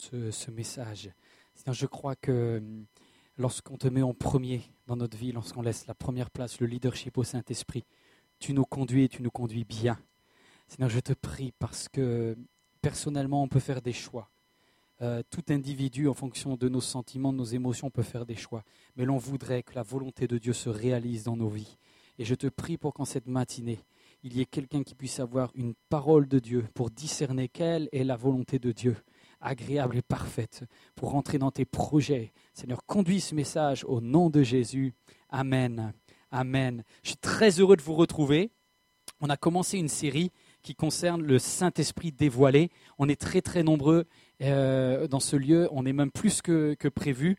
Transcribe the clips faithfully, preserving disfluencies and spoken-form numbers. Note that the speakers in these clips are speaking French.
ce, ce message. Seigneur, je crois que lorsqu'on te met en premier dans notre vie, lorsqu'on laisse la première place, le leadership au Saint-Esprit, tu nous conduis et tu nous conduis bien. Seigneur, je te prie parce que personnellement, on peut faire des choix. Euh, tout individu, en fonction de nos sentiments, de nos émotions, peut faire des choix. Mais l'on voudrait que la volonté de Dieu se réalise dans nos vies. Et je te prie pour qu'en cette matinée, il y ait quelqu'un qui puisse avoir une parole de Dieu pour discerner quelle est la volonté de Dieu, agréable et parfaite, pour rentrer dans tes projets. Seigneur, conduis ce message au nom de Jésus. Amen. Amen. Je suis très heureux de vous retrouver. On a commencé une série qui concerne le Saint-Esprit dévoilé. On est très très nombreux euh, dans ce lieu, on est même plus que, que prévu.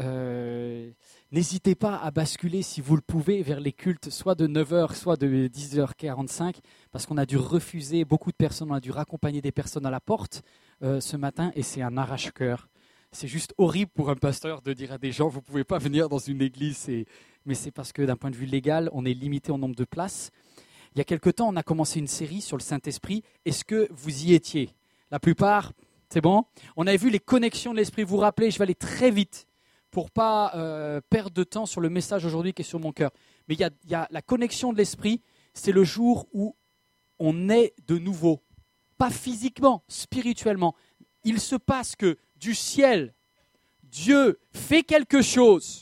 Euh, n'hésitez pas à basculer si vous le pouvez vers les cultes, soit de neuf heures, soit de dix heures quarante-cinq, parce qu'on a dû refuser, beaucoup de personnes, on a dû raccompagner des personnes à la porte euh, ce matin, et c'est un arrache-cœur. C'est juste horrible pour un pasteur de dire à des gens, vous ne pouvez pas venir dans une église, et... mais c'est parce que d'un point de vue légal, on est limité au nombre de places. Il y a quelque temps, on a commencé une série sur le Saint-Esprit. Est-ce que vous y étiez ? La plupart, c'est bon ? On avait vu les connexions de l'Esprit. Vous vous rappelez, je vais aller très vite pour ne pas euh, perdre de temps sur le message aujourd'hui qui est sur mon cœur. Mais il y a, il y a la connexion de l'Esprit, c'est le jour où on est de nouveau. Pas physiquement, spirituellement. Il se passe que du ciel, Dieu fait quelque chose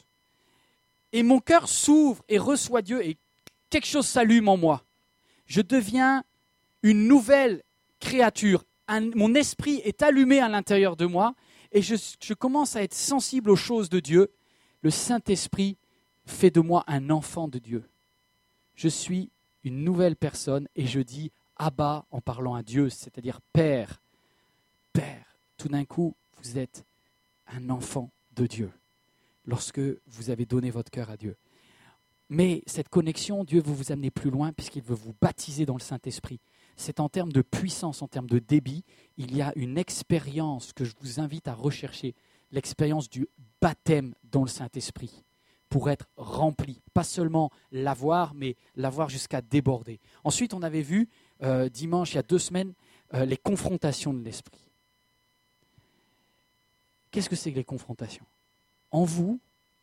et mon cœur s'ouvre et reçoit Dieu et quelque chose s'allume en moi. Je deviens une nouvelle créature. Un, mon esprit est allumé à l'intérieur de moi et je, je commence à être sensible aux choses de Dieu. Le Saint-Esprit fait de moi un enfant de Dieu. Je suis une nouvelle personne et je dis Abba en parlant à Dieu, c'est-à-dire Père. Père, tout d'un coup, vous êtes un enfant de Dieu lorsque vous avez donné votre cœur à Dieu. Mais cette connexion, Dieu veut vous amener plus loin puisqu'il veut vous baptiser dans le Saint-Esprit. C'est en termes de puissance, en termes de débit, il y a une expérience que je vous invite à rechercher, l'expérience du baptême dans le Saint-Esprit, pour être rempli. Pas seulement l'avoir, mais l'avoir jusqu'à déborder. Ensuite, on avait vu, euh, dimanche, il y a deux semaines, euh, les confrontations de l'Esprit. Qu'est-ce que c'est que les confrontations ? En vous,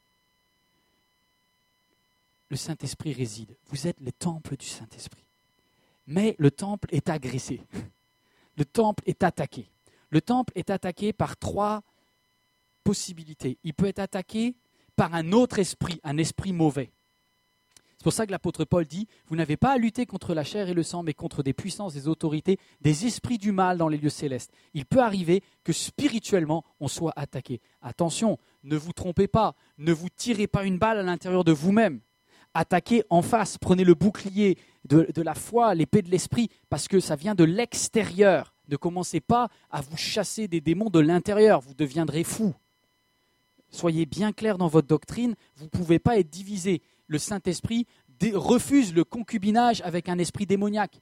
le Saint-Esprit réside. Vous êtes les temples du Saint-Esprit. Mais le temple est agressé. Le temple est attaqué. Le temple est attaqué par trois possibilités. Il peut être attaqué par un autre esprit, un esprit mauvais. C'est pour ça que l'apôtre Paul dit, vous n'avez pas à lutter contre la chair et le sang, mais contre des puissances, des autorités, des esprits du mal dans les lieux célestes. Il peut arriver que spirituellement, on soit attaqué. Attention, ne vous trompez pas, ne vous tirez pas une balle à l'intérieur de vous-même. Attaquez en face, prenez le bouclier de, de la foi, l'épée de l'esprit, parce que ça vient de l'extérieur. Ne commencez pas à vous chasser des démons de l'intérieur, vous deviendrez fous. Soyez bien clairs dans votre doctrine, vous ne pouvez pas être divisé. Le Saint-Esprit dé- refuse le concubinage avec un esprit démoniaque.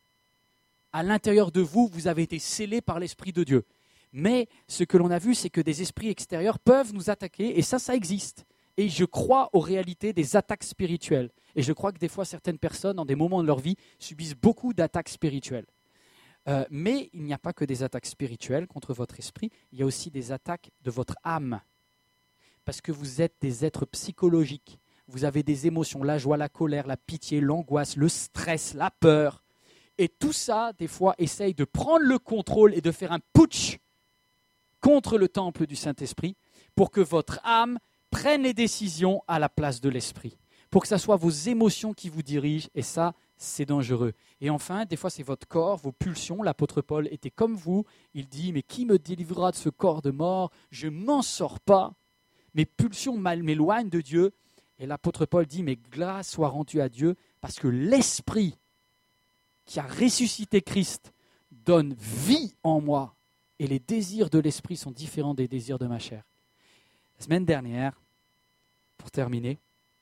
À l'intérieur de vous, vous avez été scellés par l'Esprit de Dieu. Mais ce que l'on a vu, c'est que des esprits extérieurs peuvent nous attaquer, et ça, ça existe. Et je crois aux réalités des attaques spirituelles. Et je crois que des fois, certaines personnes, dans des moments de leur vie, subissent beaucoup d'attaques spirituelles. Euh, mais il n'y a pas que des attaques spirituelles contre votre esprit, il y a aussi des attaques de votre âme. Parce que vous êtes des êtres psychologiques. Vous avez des émotions, la joie, la colère, la pitié, l'angoisse, le stress, la peur. Et tout ça, des fois, essaye de prendre le contrôle et de faire un putsch contre le temple du Saint-Esprit pour que votre âme prenne les décisions à la place de l'esprit, pour que ce soit vos émotions qui vous dirigent, et ça, c'est dangereux. Et enfin, des fois, c'est votre corps, vos pulsions. L'apôtre Paul était comme vous, il dit, mais qui me délivrera de ce corps de mort ? Je ne m'en sors pas, mes pulsions m'éloignent de Dieu. Et l'apôtre Paul dit, mais grâce soit rendue à Dieu, parce que l'esprit qui a ressuscité Christ donne vie en moi, et les désirs de l'esprit sont différents des désirs de ma chair. La semaine dernière, pour terminer,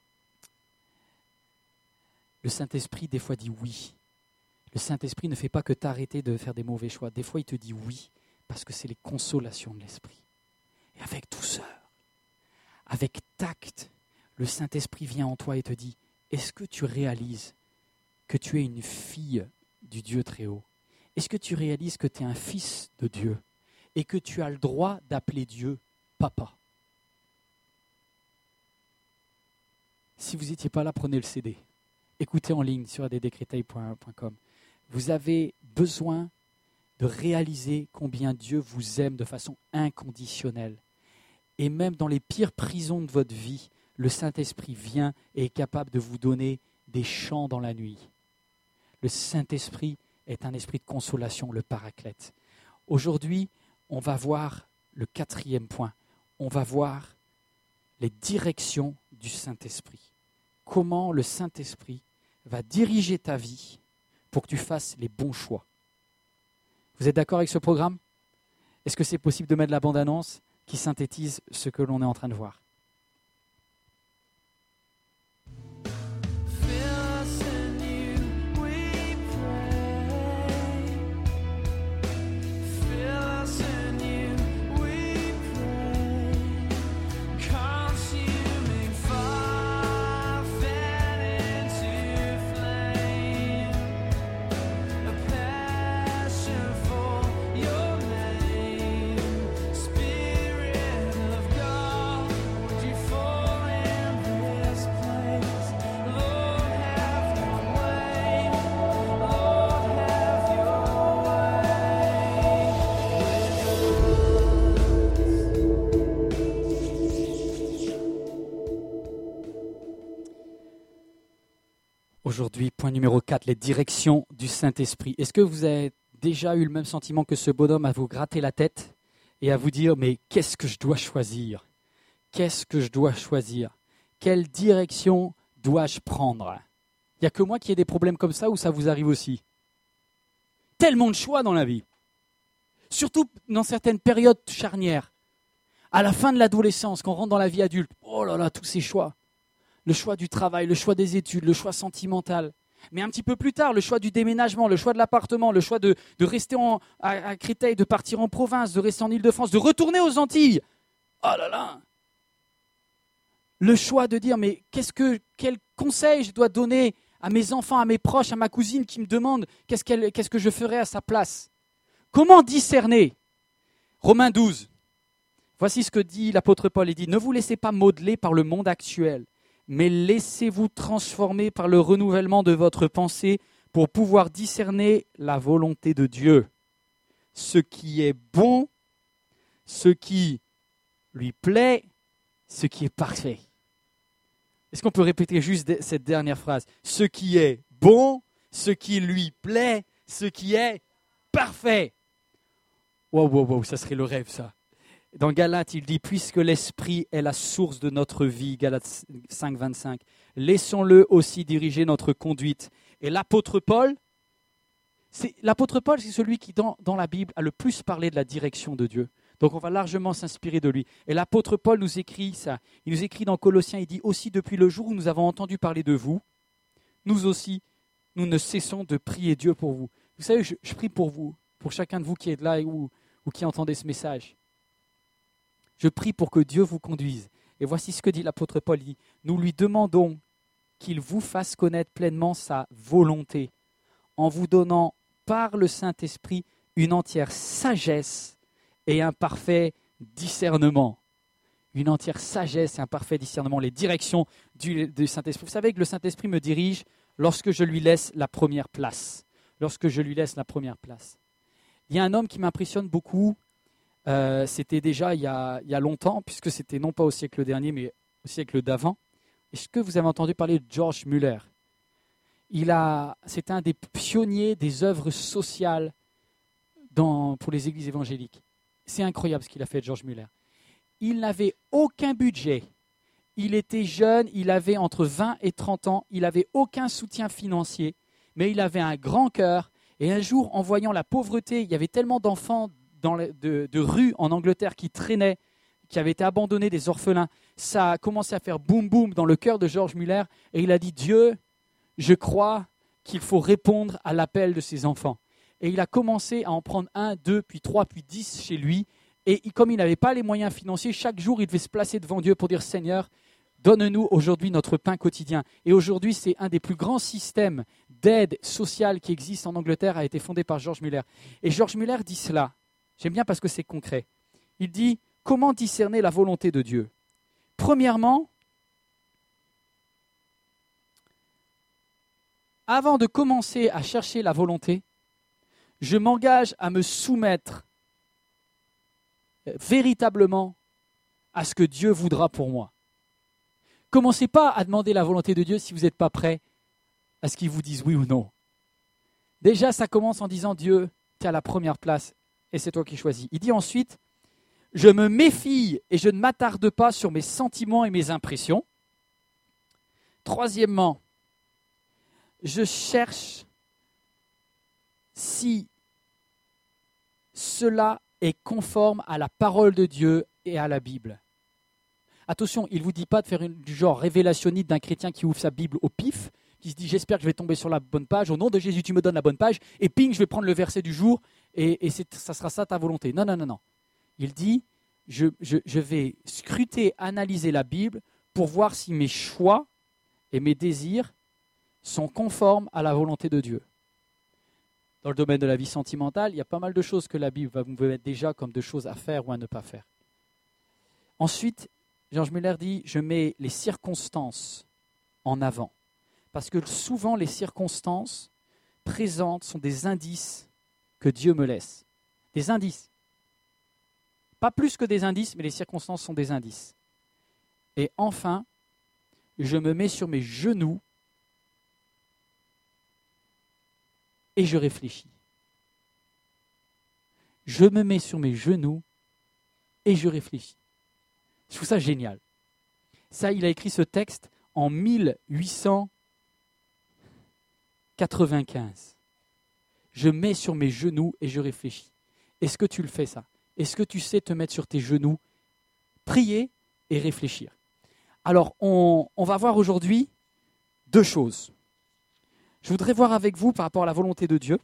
le Saint-Esprit des fois dit oui. Le Saint-Esprit ne fait pas que t'arrêter de faire des mauvais choix. Des fois, il te dit oui, parce que c'est les consolations de l'Esprit. Et avec douceur, avec tact, le Saint-Esprit vient en toi et te dit, est-ce que tu réalises que tu es une fille du Dieu très haut ? Est-ce que tu réalises que tu es un fils de Dieu ? et que tu as le droit d'appeler Dieu papa. Si vous n'étiez pas là, prenez le C D. Écoutez en ligne sur a d d créteil point com. Vous avez besoin de réaliser combien Dieu vous aime de façon inconditionnelle. Et même dans les pires prisons de votre vie, le Saint-Esprit vient et est capable de vous donner des chants dans la nuit. Le Saint-Esprit est un esprit de consolation, le Paraclète. Aujourd'hui, on va voir le quatrième point. On va voir les directions du Saint-Esprit. Comment le Saint-Esprit va diriger ta vie pour que tu fasses les bons choix. Vous êtes d'accord avec ce programme? Est-ce que c'est possible de mettre la bande-annonce qui synthétise ce que l'on est en train de voir? Aujourd'hui, point numéro quatre, les directions du Saint-Esprit. Est-ce que vous avez déjà eu le même sentiment que ce bonhomme à vous gratter la tête et à vous dire « mais qu'est-ce que je dois choisir? Qu'est-ce que je dois choisir? Quelle direction dois-je prendre ?» Il n'y a que moi qui ai des problèmes comme ça ou ça vous arrive aussi? Tellement de choix dans la vie. Surtout dans certaines périodes charnières. À la fin de l'adolescence, quand on rentre dans la vie adulte, oh là là, tous ces choix. Le choix du travail, le choix des études, le choix sentimental. Mais un petit peu plus tard, le choix du déménagement, le choix de l'appartement, le choix de, de rester en, à, à Créteil, de partir en province, de rester en Île-de-France, de retourner aux Antilles. Oh là là! Le choix de dire, mais qu'est-ce que, quel conseil je dois donner à mes enfants, à mes proches, à ma cousine qui me demande qu'est-ce, qu'elle, qu'est-ce que je ferais à sa place? Comment discerner? Romains douze. Voici ce que dit l'apôtre Paul. Il dit, ne vous laissez pas modeler par le monde actuel, mais laissez-vous transformer par le renouvellement de votre pensée pour pouvoir discerner la volonté de Dieu. Ce qui est bon, ce qui lui plaît, ce qui est parfait. Est-ce qu'on peut répéter juste cette dernière phrase? Ce qui est bon, ce qui lui plaît, ce qui est parfait. Wow, wow, wow, ça serait le rêve, ça. Dans Galates, il dit, puisque l'Esprit est la source de notre vie, Galates cinq, vingt-cinq, laissons-le aussi diriger notre conduite. Et l'apôtre Paul, c'est, l'apôtre Paul, c'est celui qui, dans, dans la Bible, a le plus parlé de la direction de Dieu. Donc on va largement s'inspirer de lui. Et l'apôtre Paul nous écrit ça. Il nous écrit dans Colossiens, il dit, aussi depuis le jour où nous avons entendu parler de vous, nous aussi, nous ne cessons de prier Dieu pour vous. Vous savez, je, je prie pour vous, pour chacun de vous qui est là ou, ou qui entendez ce message. Je prie pour que Dieu vous conduise. Et voici ce que dit l'apôtre Paul. Il dit, nous lui demandons qu'il vous fasse connaître pleinement sa volonté, en vous donnant par le Saint-Esprit une entière sagesse et un parfait discernement. Une entière sagesse et un parfait discernement, les directions du, du Saint-Esprit. Vous savez que le Saint-Esprit me dirige lorsque je lui laisse la première place. Lorsque je lui laisse la première place. Il y a un homme qui m'impressionne beaucoup. Euh, c'était déjà il y, a, il y a longtemps, puisque c'était non pas au siècle dernier, mais au siècle d'avant. Est-ce que vous avez entendu parler de George Muller? Il a, c'est un des pionniers des œuvres sociales dans, pour les églises évangéliques. C'est incroyable ce qu'il a fait, George Muller. Il n'avait aucun budget. Il était jeune, il avait entre vingt et trente ans, il n'avait aucun soutien financier, mais il avait un grand cœur. Et un jour, en voyant la pauvreté, il y avait tellement d'enfants Dans le, de, de rues en Angleterre qui traînaient, qui avaient été abandonnés, des orphelins. Ça a commencé à faire boum boum dans le cœur de George Muller et il a dit, Dieu, je crois qu'il faut répondre à l'appel de ces enfants. Et il a commencé à en prendre un, deux, puis trois, puis dix chez lui. Et comme il n'avait pas les moyens financiers, chaque jour il devait se placer devant Dieu pour dire, Seigneur, donne-nous aujourd'hui notre pain quotidien. Et aujourd'hui, c'est un des plus grands systèmes d'aide sociale qui existe en Angleterre, a été fondé par George Muller. Et George Muller dit cela J'aime bien parce que c'est concret. Il dit, comment discerner la volonté de Dieu ? Premièrement, avant de commencer à chercher la volonté, je m'engage à me soumettre véritablement à ce que Dieu voudra pour moi. Commencez pas à demander la volonté de Dieu si vous n'êtes pas prêt à ce qu'il vous dise oui ou non. Déjà, ça commence en disant Dieu, tu es à la première place et c'est toi qui choisis. Il dit ensuite, je me méfie et je ne m'attarde pas sur mes sentiments et mes impressions. Troisièmement, je cherche si cela est conforme à la parole de Dieu et à la Bible. Attention, il ne vous dit pas de faire une, du genre révélationniste d'un chrétien qui ouvre sa Bible au pif, qui se dit j'espère que je vais tomber sur la bonne page, au nom de Jésus tu me donnes la bonne page, et ping, je vais prendre le verset du jour, et, et c'est, ça sera ça ta volonté. Non, non, non, non. Il dit, je, je, je vais scruter, analyser la Bible pour voir si mes choix et mes désirs sont conformes à la volonté de Dieu. Dans le domaine de la vie sentimentale, il y a pas mal de choses que la Bible va vous mettre déjà comme de choses à faire ou à ne pas faire. Ensuite, George Muller dit, je mets les circonstances en avant. Parce que souvent, les circonstances présentes sont des indices que Dieu me laisse. Des indices. Pas plus que des indices, mais les circonstances sont des indices. Et enfin, je me mets sur mes genoux et je réfléchis. Je me mets sur mes genoux et je réfléchis. Je trouve ça génial. Ça, il a écrit ce texte en mille huit cent quatre-vingt-quinze. Je mets sur mes genoux et je réfléchis. Est-ce que tu le fais ça ? Est-ce que tu sais te mettre sur tes genoux, prier et réfléchir ? Alors, on, on va voir aujourd'hui deux choses. Je voudrais voir avec vous par rapport à la volonté de Dieu,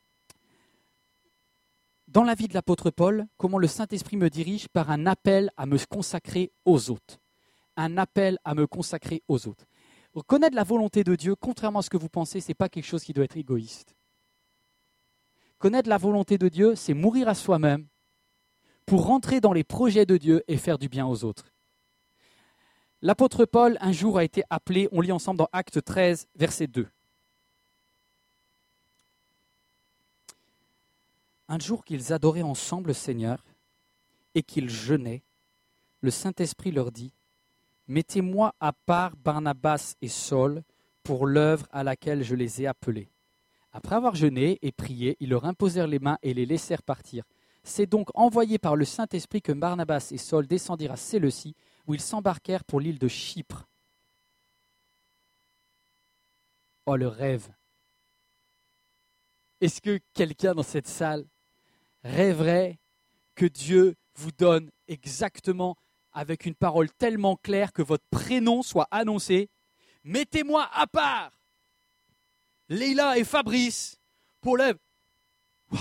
dans la vie de l'apôtre Paul, comment le Saint-Esprit me dirige par un appel à me consacrer aux autres. Un appel à me consacrer aux autres. Connaître la volonté de Dieu, contrairement à ce que vous pensez, ce n'est pas quelque chose qui doit être égoïste. Connaître la volonté de Dieu, c'est mourir à soi-même pour rentrer dans les projets de Dieu et faire du bien aux autres. L'apôtre Paul, un jour, a été appelé, on lit ensemble dans Actes treize, verset deux. Un jour qu'ils adoraient ensemble le Seigneur et qu'ils jeûnaient, le Saint-Esprit leur dit « Mettez-moi à part Barnabas et Saul pour l'œuvre à laquelle je les ai appelés. » Après avoir jeûné et prié, ils leur imposèrent les mains et les laissèrent partir. C'est donc envoyé par le Saint-Esprit que Barnabas et Saul descendirent à Séleucie, où ils s'embarquèrent pour l'île de Chypre. Oh, le rêve! Est-ce que quelqu'un dans cette salle rêverait que Dieu vous donne exactement, avec une parole tellement claire, que votre prénom soit annoncé. Mettez-moi à part Leïla et Fabrice pour l'œuvre. Wow.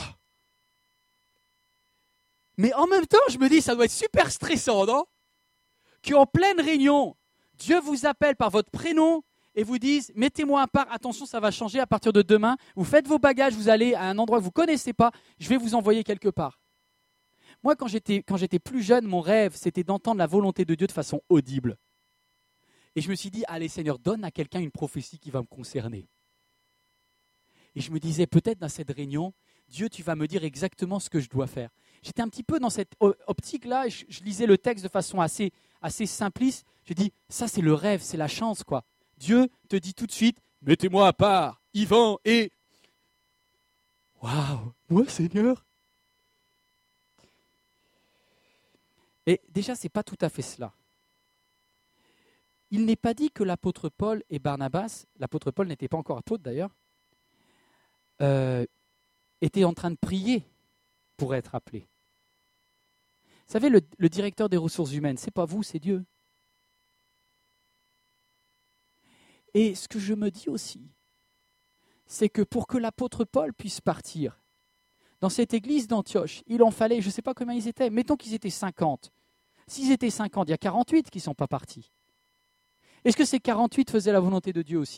Mais en même temps, je me dis, ça doit être super stressant, non ? Qu'en pleine réunion, Dieu vous appelle par votre prénom et vous dise, mettez-moi à part, attention, ça va changer à partir de demain. Vous faites vos bagages, vous allez à un endroit que vous ne connaissez pas, je vais vous envoyer quelque part. Moi, quand j'étais, quand j'étais plus jeune, mon rêve, c'était d'entendre la volonté de Dieu de façon audible. Et je me suis dit, allez Seigneur, donne à quelqu'un une prophétie qui va me concerner. Et je me disais, peut-être dans cette réunion, Dieu, tu vas me dire exactement ce que je dois faire. J'étais un petit peu dans cette optique-là, et je, je lisais le texte de façon assez, assez simpliste. Je dis, ça c'est le rêve, c'est la chance, quoi. Dieu te dit tout de suite, mettez-moi à part, Yvan et... Waouh, moi Seigneur. Et déjà, ce n'est pas tout à fait cela. Il n'est pas dit que l'apôtre Paul et Barnabas, l'apôtre Paul n'était pas encore apôtre d'ailleurs, euh, étaient en train de prier pour être appelés. Vous savez, le, le directeur des ressources humaines, ce n'est pas vous, c'est Dieu. Et ce que je me dis aussi, c'est que pour que l'apôtre Paul puisse partir, dans cette église d'Antioche, il en fallait, je ne sais pas combien ils étaient, mettons qu'ils étaient cinquante. S'ils étaient cinquante, il y a quarante-huit qui ne sont pas partis. Est-ce que ces quarante-huit faisaient la volonté de Dieu aussi ?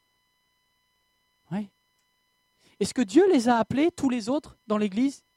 Oui. Est-ce que Dieu les a appelés, tous les autres, dans l'église ?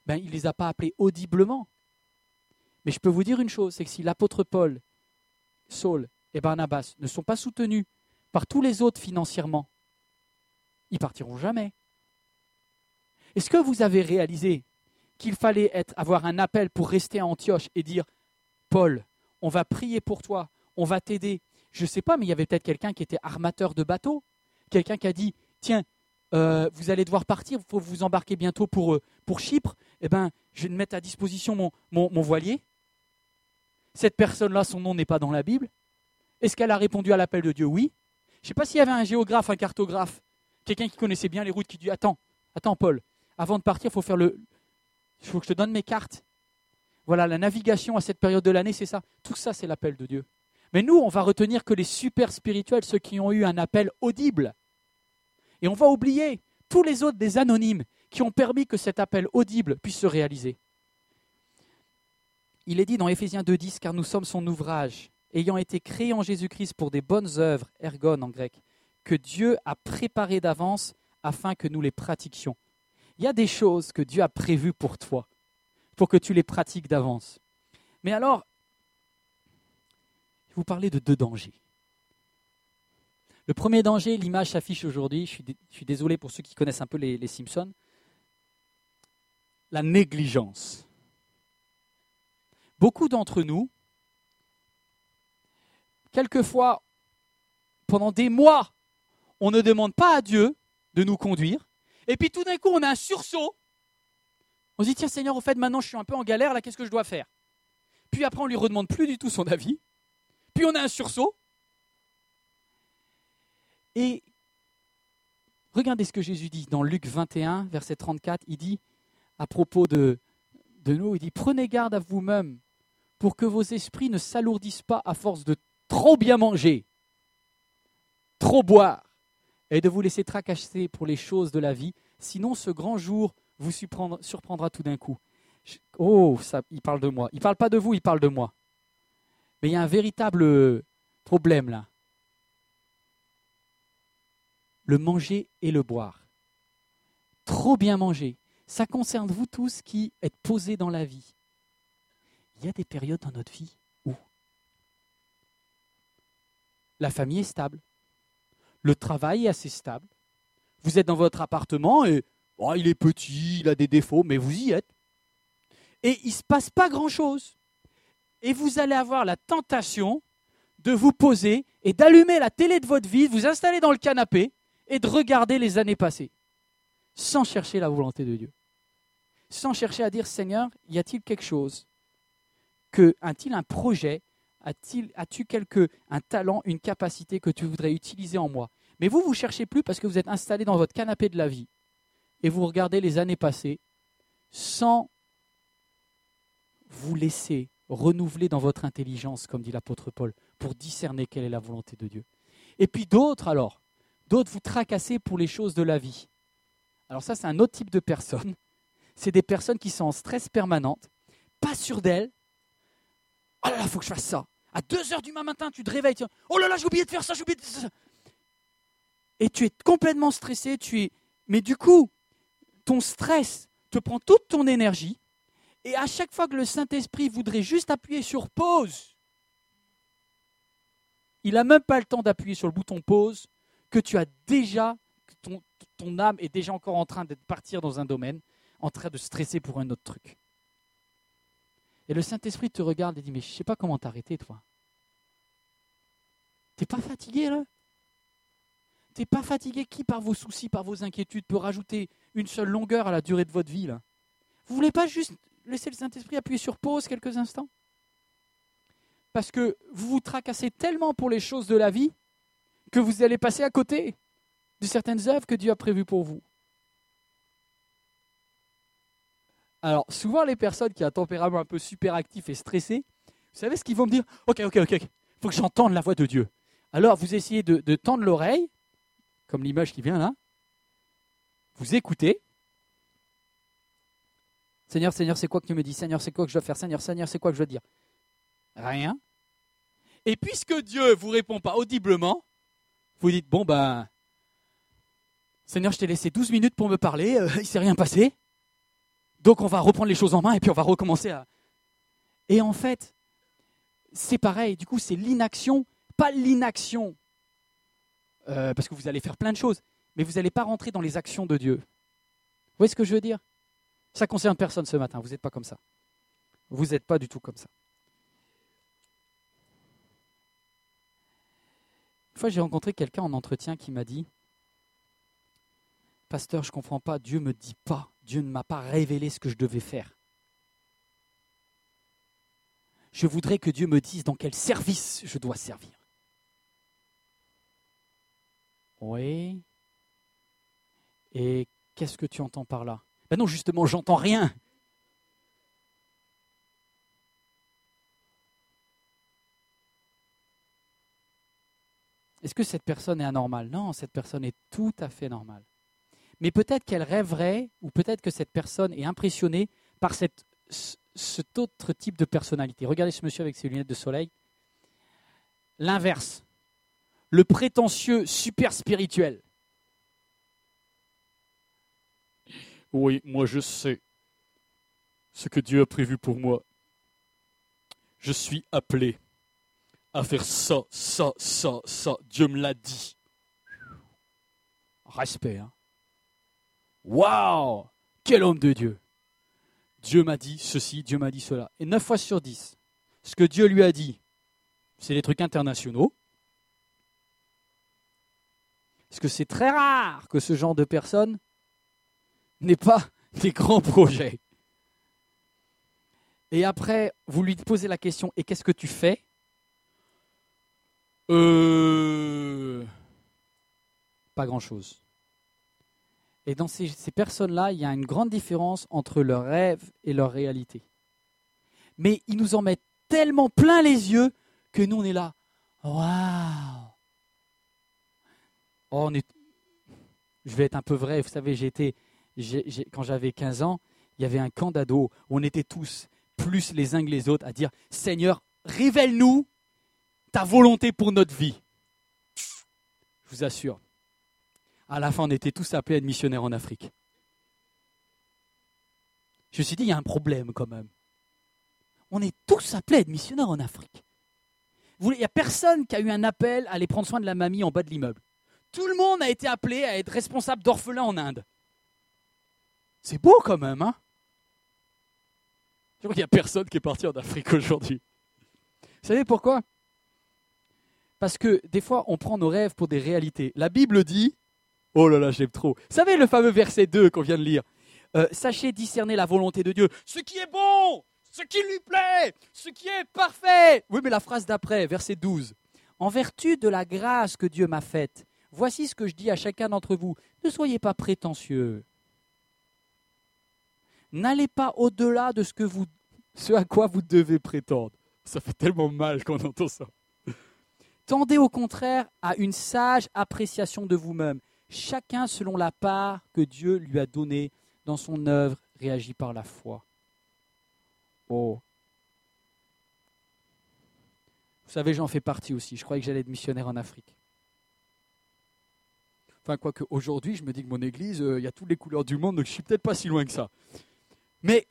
ben, il ne les a pas appelés audiblement. Mais je peux vous dire une chose, c'est que si l'apôtre Paul, Saul et Barnabas ne sont pas soutenus par tous les autres financièrement, ils partiront jamais. Est-ce que vous avez réalisé qu'il fallait être, avoir un appel pour rester à Antioche et dire « Paul, on va prier pour toi, on va t'aider ». Je ne sais pas, mais il y avait peut-être quelqu'un qui était armateur de bateaux, quelqu'un qui a dit « Tiens, euh, vous allez devoir partir, il faut vous embarquer bientôt pour, pour Chypre, eh ben, je vais mettre à disposition mon, mon, mon voilier ». Cette personne-là, son nom n'est pas dans la Bible. Est-ce qu'elle a répondu à l'appel de Dieu? Oui. Je ne sais pas s'il y avait un géographe, un cartographe, quelqu'un qui connaissait bien les routes qui dit « Attends, attends Paul, avant de partir, il faut faire le... Il faut que je te donne mes cartes. » Voilà, la navigation à cette période de l'année, c'est ça. Tout ça, c'est l'appel de Dieu. Mais nous, on va retenir que les super spirituels, ceux qui ont eu un appel audible. Et on va oublier tous les autres des anonymes qui ont permis que cet appel audible puisse se réaliser. Il est dit dans Éphésiens deux dix, car nous sommes son ouvrage, ayant été créés en Jésus-Christ pour des bonnes œuvres, ergon en grec, que Dieu a préparées d'avance afin que nous les pratiquions. Il y a des choses que Dieu a prévues pour toi, pour que tu les pratiques d'avance. Mais alors, je vais vous parler de deux dangers. Le premier danger, l'image s'affiche aujourd'hui, je suis, dé, je suis désolé pour ceux qui connaissent un peu les, les Simpsons, la négligence. Beaucoup d'entre nous, quelquefois, pendant des mois, on ne demande pas à Dieu de nous conduire, et puis tout d'un coup, on a un sursaut. On se dit, tiens Seigneur, au fait, maintenant je suis un peu en galère, là, qu'est-ce que je dois faire? Puis après, on ne lui redemande plus du tout son avis. Puis on a un sursaut. Et regardez ce que Jésus dit dans Luc vingt et un, verset trente-quatre. Il dit, à propos de, de nous, il dit, prenez garde à vous-même pour que vos esprits ne s'alourdissent pas à force de trop bien manger, trop boire, et de vous laisser tracasser pour les choses de la vie. Sinon, ce grand jour vous surprendra tout d'un coup. Oh, ça, il parle de moi. Il ne parle pas de vous, il parle de moi. Mais il y a un véritable problème là. Le manger et le boire. Trop bien manger. Ça concerne vous tous qui êtes posés dans la vie. Il y a des périodes dans notre vie où la famille est stable. Le travail est assez stable. Vous êtes dans votre appartement et oh, il est petit, il a des défauts, mais vous y êtes. Et il ne se passe pas grand-chose. Et vous allez avoir la tentation de vous poser et d'allumer la télé de votre vie, de vous installer dans le canapé et de regarder les années passées, sans chercher la volonté de Dieu. Sans chercher à dire, Seigneur, y a-t-il quelque chose que, a-t-il un projet, a-t-il, as-tu quelque, un talent, une capacité que tu voudrais utiliser en moi? Mais vous, vous ne cherchez plus parce que vous êtes installé dans votre canapé de la vie et vous regardez les années passées sans vous laisser renouveler dans votre intelligence, comme dit l'apôtre Paul, pour discerner quelle est la volonté de Dieu. Et puis d'autres, alors, d'autres vous tracassez pour les choses de la vie. Alors ça, c'est un autre type de personnes. C'est des personnes qui sont en stress permanent, pas sûres d'elles. Oh là là, il faut que je fasse ça. À deux heures du matin, tu te réveilles. Tu... Oh là là, j'ai oublié de faire ça, j'ai oublié de faire ça. Et tu es complètement stressé. Tu es... Mais du coup, ton stress te prend toute ton énergie. Et à chaque fois que le Saint-Esprit voudrait juste appuyer sur pause, il n'a même pas le temps d'appuyer sur le bouton pause, que tu as déjà, que ton, ton âme est déjà encore en train de partir dans un domaine, en train de stresser pour un autre truc. Et le Saint-Esprit te regarde et dit, mais je ne sais pas comment t'arrêter, toi. T'es pas fatigué, là? T'es pas fatigué? Qui, par vos soucis, par vos inquiétudes, peut rajouter une seule longueur à la durée de votre vie, là? Vous ne voulez pas juste laisser le Saint-Esprit appuyer sur pause quelques instants? Parce que vous vous tracassez tellement pour les choses de la vie que vous allez passer à côté de certaines œuvres que Dieu a prévues pour vous. Alors, souvent, les personnes qui ont un tempérament un peu super actif et stressé, vous savez ce qu'ils vont me dire? Ok, ok, ok, il faut que j'entende la voix de Dieu. Alors, vous essayez de, de tendre l'oreille, comme l'image qui vient là. Vous écoutez. Seigneur, Seigneur, c'est quoi que tu me dis? Seigneur, c'est quoi que je dois faire? Seigneur, Seigneur, c'est quoi que je dois dire? Rien. Et puisque Dieu ne vous répond pas audiblement, vous dites, bon ben, Seigneur, je t'ai laissé douze minutes pour me parler, euh, il ne s'est rien passé. Donc on va reprendre les choses en main et puis on va recommencer à... Et en fait, c'est pareil. Du coup, c'est l'inaction, pas l'inaction. Euh, parce que vous allez faire plein de choses, mais vous n'allez pas rentrer dans les actions de Dieu. Vous voyez ce que je veux dire? Ça concerne personne ce matin, vous n'êtes pas comme ça. Vous n'êtes pas du tout comme ça. Une fois, j'ai rencontré quelqu'un en entretien qui m'a dit « Pasteur, je ne comprends pas, Dieu ne me dit pas, Dieu ne m'a pas révélé ce que je devais faire. Je voudrais que Dieu me dise dans quel service je dois servir. » Oui. Et qu'est-ce que tu entends par là? Ben non, justement, j'entends rien. Est-ce que cette personne est anormale? Non, cette personne est tout à fait normale. Mais peut-être qu'elle rêverait, ou peut-être que cette personne est impressionnée par cette, cet autre type de personnalité. Regardez ce monsieur avec ses lunettes de soleil. L'inverse. Le prétentieux super spirituel. Oui, moi je sais ce que Dieu a prévu pour moi. Je suis appelé à faire ça, ça, ça, ça. Dieu me l'a dit. Respect, hein. Waouh! Quel homme de Dieu! Dieu m'a dit ceci, Dieu m'a dit cela. Et neuf fois sur dix, ce que Dieu lui a dit, c'est des trucs internationaux. Parce que c'est très rare que ce genre de personne n'ait pas des grands projets. Et après, vous lui posez la question, et qu'est-ce que tu fais? Euh... Pas grand-chose. Et dans ces, ces personnes-là, il y a une grande différence entre leur rêve et leur réalité. Mais ils nous en mettent tellement plein les yeux que nous, on est là. Waouh! Oh, on est... Je vais être un peu vrai. Vous savez, j'ai été, j'ai, j'ai, quand j'avais quinze ans, il y avait un camp d'ados où on était tous, plus les uns que les autres, à dire « Seigneur, révèle-nous ta volonté pour notre vie. » Je vous assure. À la fin, on était tous appelés à être missionnaires en Afrique. Je me suis dit, il y a un problème quand même. On est tous appelés à être missionnaires en Afrique. Il n'y a personne qui a eu un appel à aller prendre soin de la mamie en bas de l'immeuble. Tout le monde a été appelé à être responsable d'orphelins en Inde. C'est beau quand même, hein? Je crois qu'il n'y a personne qui est parti en Afrique aujourd'hui. Vous savez pourquoi? Parce que des fois, on prend nos rêves pour des réalités. La Bible dit... Oh là là, j'aime trop. Vous savez le fameux verset deux qu'on vient de lire? euh, Sachez discerner la volonté de Dieu. Ce qui est bon, ce qui lui plaît, ce qui est parfait. Oui, mais la phrase d'après, verset douze. En vertu de la grâce que Dieu m'a faite, voici ce que je dis à chacun d'entre vous. Ne soyez pas prétentieux. N'allez pas au-delà de ce, que vous, ce à quoi vous devez prétendre. Ça fait tellement mal quand on entend ça. Tendez au contraire à une sage appréciation de vous-même. Chacun selon la part que Dieu lui a donnée dans son œuvre réagit par la foi. Oh. Vous savez, j'en fais partie aussi. Je croyais que j'allais être missionnaire en Afrique. Enfin, quoique aujourd'hui, je me dis que mon église, il euh, y a toutes les couleurs du monde, donc je ne suis peut-être pas si loin que ça. Mais,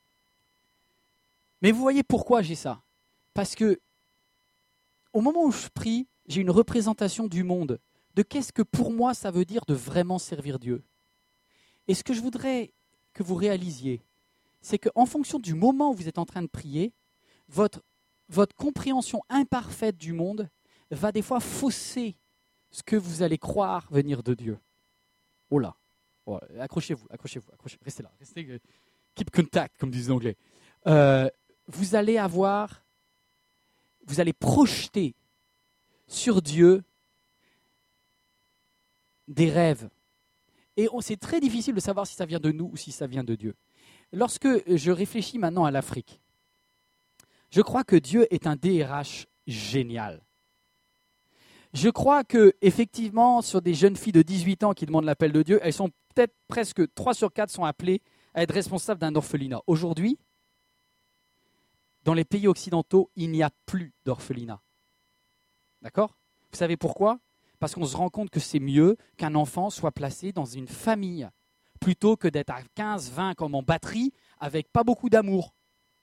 mais vous voyez pourquoi j'ai ça? Parce que au moment où je prie, j'ai une représentation du monde, de qu'est-ce que pour moi ça veut dire de vraiment servir Dieu. Et ce que je voudrais que vous réalisiez, c'est qu'en fonction du moment où vous êtes en train de prier, votre, votre compréhension imparfaite du monde va des fois fausser ce que vous allez croire venir de Dieu. Oh là, oh, accrochez-vous, accrochez-vous, accrochez-vous, restez là, restez, keep contact, comme disent les Anglais. Euh, vous allez avoir, vous allez projeter sur Dieu des rêves. Et on, c'est très difficile de savoir si ça vient de nous ou si ça vient de Dieu. Lorsque je réfléchis maintenant à l'Afrique, je crois que Dieu est un D R H génial. Je crois que effectivement, sur des jeunes filles de dix-huit ans qui demandent l'appel de Dieu, elles sont peut-être presque trois sur quatre sont appelées à être responsables d'un orphelinat. Aujourd'hui, dans les pays occidentaux, il n'y a plus d'orphelinat. D'accord? Vous savez pourquoi? Parce qu'on se rend compte que c'est mieux qu'un enfant soit placé dans une famille plutôt que d'être à quinze, vingt comme en batterie avec pas beaucoup d'amour.